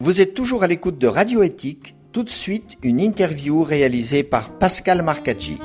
Vous êtes toujours à l'écoute de Radio Éthique. Tout de suite, une interview réalisée par Pascal Marcaggi.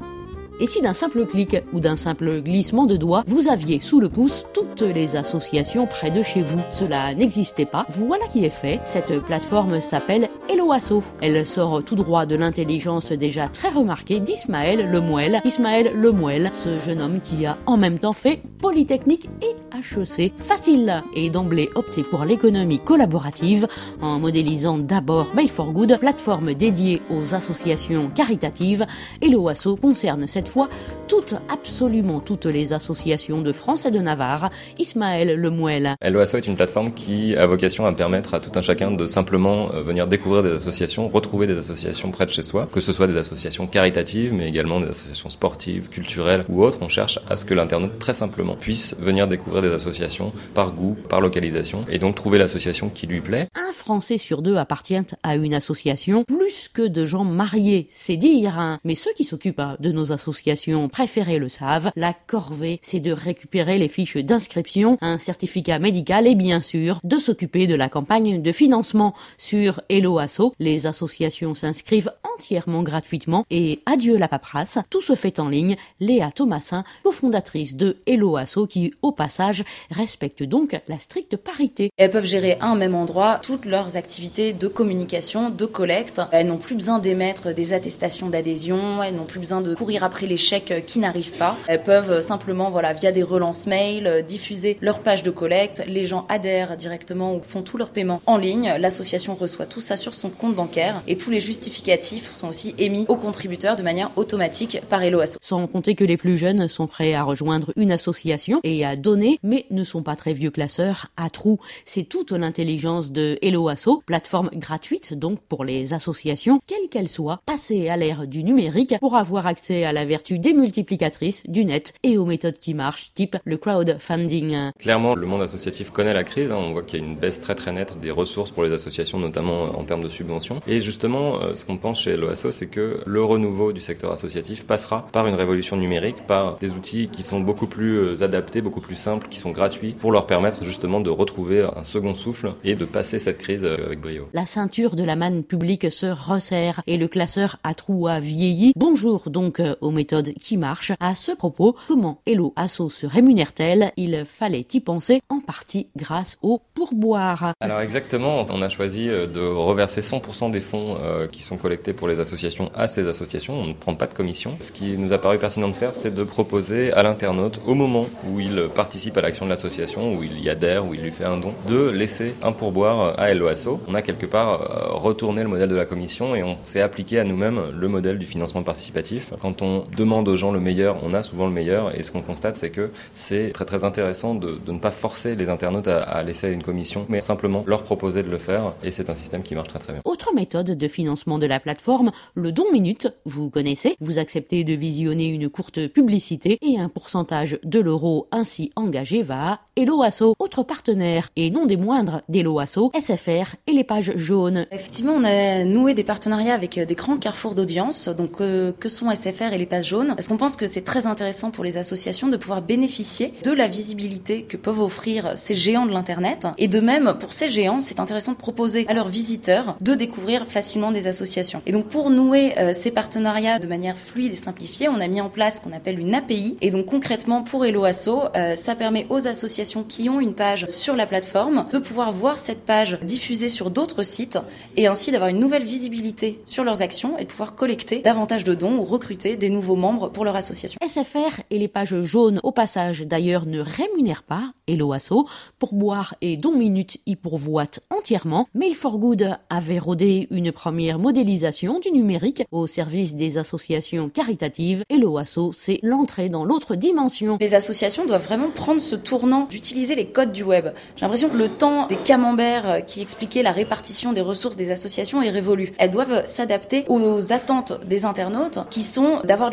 Et si d'un simple clic ou d'un simple glissement de doigt, vous aviez sous le pouce toutes les associations près de chez vous? Cela n'existait pas. Voilà qui est fait. Cette plateforme s'appelle Hello Asso. Elle sort tout droit de l'intelligence déjà très remarquée d'Ismaël Lemouel. Ismaël Lemouel, ce jeune homme qui a en même temps fait Polytechnique et HEC. Facile et d'emblée opté pour l'économie collaborative en modélisant d'abord Mail for Good, plateforme dédiée aux associations caritatives. Hello Asso concerne cette fois absolument toutes les associations de France et de Navarre. Ismaël Lemouel. Hello Asso est une plateforme qui a vocation à permettre à tout un chacun de simplement venir découvrir des associations, retrouver des associations près de chez soi, que ce soit des associations caritatives, mais également des associations sportives, culturelles ou autres. On cherche à ce que l'internaute très simplement puisse venir découvrir des associations par goût, par localisation, et donc trouver l'association qui lui plaît. Un Français sur deux appartient à une association, plus que de gens mariés, c'est dire, hein. Mais ceux qui s'occupent de nos associations préférées le savent, la corvée, c'est de récupérer les fiches d'inscription, un certificat médical et bien sûr, de s'occuper de la campagne de financement. Sur Hello Asso, les associations s'inscrivent entièrement gratuitement et adieu la paperasse, tout se fait en ligne. Léa Thomasin, cofondatrice de Hello Asso, qui au passage respecte donc la stricte parité. Elles peuvent gérer à un même endroit toutes leurs activités de communication, de collecte. Elles n'ont plus besoin d'émettre des attestations d'adhésion, elles n'ont plus besoin de courir après les chèques qui n'arrivent pas. Elles peuvent simplement, via des relances mail, diffuser leur page de collecte. Les gens adhèrent directement ou font tous leurs paiements en ligne. L'association reçoit tout ça sur son compte bancaire et tous les justificatifs sont aussi émis aux contributeurs de manière automatique par Hello Asso. Sans compter que les plus jeunes sont prêts à rejoindre une association et à donner, mais ne sont pas très vieux classeurs à trous. C'est toute l'intelligence de Hello Asso, plateforme gratuite donc pour les associations, quelles qu'elles soient, passées à l'ère du numérique pour avoir accès à la vertu démultiplicatrice du net et aux méthodes qui marchent, type le crowdfunding. Clairement, le monde associatif connaît la crise. On voit qu'il y a une baisse très très nette des ressources pour les associations, notamment en termes de subventions. Et justement, ce qu'on pense chez Hello Asso, c'est que le renouveau du secteur associatif passera par une révolution numérique, par des outils qui sont beaucoup plus adaptés, beaucoup plus simples, qui sont gratuits, pour leur permettre justement de retrouver un second souffle et de passer cette crise avec brio. La ceinture de la manne publique se resserre et le classeur à trous a vieilli. Bonjour donc aux méthodes qui marchent. À ce propos, comment Hello Asso se rémunère-t-elle? Il fallait y penser, en partie grâce au pourboire. Alors exactement, on a choisi de reverser 100% des fonds qui sont collectés pour les associations à ces associations. On ne prend pas de commission. Ce qui nous a paru pertinent de faire, c'est de proposer à l'internaute, au moment où il participe à l'action de l'association, où il y adhère, où il lui fait un don, de laisser un pourboire à Hello Asso. On a quelque part retourné le modèle de la commission et on s'est appliqué à nous-mêmes le modèle du financement participatif. Quand on demande aux gens le meilleur, on a souvent le meilleur, et ce qu'on constate, c'est que c'est très très intéressant de ne pas forcer les internautes à laisser une commission, mais simplement leur proposer de le faire, et c'est un système qui marche très très bien. Autre méthode de financement de la plateforme, le don minute. Vous connaissez, vous acceptez de visionner une courte publicité et un pourcentage de l'euro ainsi engagé va à Hello Asso. Autre partenaire, et non des moindres d'Hello Asso, SFR et les pages jaunes. Effectivement, on a noué des partenariats avec des grands carrefours d'audience, donc que sont SFR et les pages jaunes, parce qu'on pense que c'est très intéressant pour les associations de pouvoir bénéficier de la visibilité que peuvent offrir ces géants de l'internet, et de même pour ces géants, c'est intéressant de proposer à leurs visiteurs de découvrir facilement des associations. Et donc pour nouer ces partenariats de manière fluide et simplifiée, on a mis en place ce qu'on appelle une API, et donc concrètement pour Hello Asso, ça permet aux associations qui ont une page sur la plateforme de pouvoir voir cette page diffusée sur d'autres sites et ainsi d'avoir une nouvelle visibilité sur leurs actions et de pouvoir collecter davantage de dons ou recruter des nouveaux membres pour leur association. SFR et les pages jaunes, au passage d'ailleurs, ne rémunèrent pas Hello Asso. Pourboire et dons minute y pourvoient entièrement. Mail for Good avait rodé une première modélisation du numérique au service des associations caritatives. Hello Asso, c'est l'entrée dans l'autre dimension. Les associations doivent vraiment prendre ce tournant d'utiliser les codes du web. J'ai l'impression que le temps des camemberts qui expliquaient la répartition des ressources des associations est révolu. Elles doivent s'adapter aux attentes des internautes qui sont d'avoir de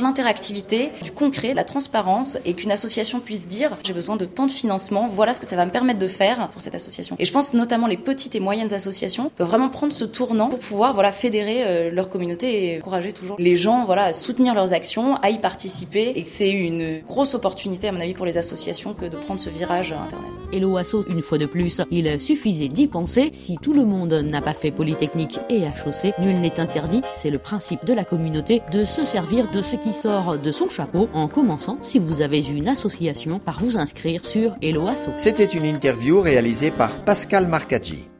l'interactivité, du concret, la transparence, et qu'une association puisse dire j'ai besoin de tant de financement, voilà ce que ça va me permettre de faire pour cette association. Et je pense notamment les petites et moyennes associations doivent vraiment prendre ce tournant pour pouvoir fédérer leur communauté et encourager toujours les gens à soutenir leurs actions, à y participer, et que c'est une grosse opportunité à mon avis pour les associations que de prendre ce virage internet. Hello Asso, une fois de plus, il suffisait d'y penser. Si tout le monde n'a pas fait Polytechnique et HEC, nul n'est interdit, c'est le principe de la communauté, de se servir de ce qui sort de son chapeau, en commençant, si vous avez une association, par vous inscrire sur Hello Asso. C'était une interview réalisée par Pascal Marcaggi.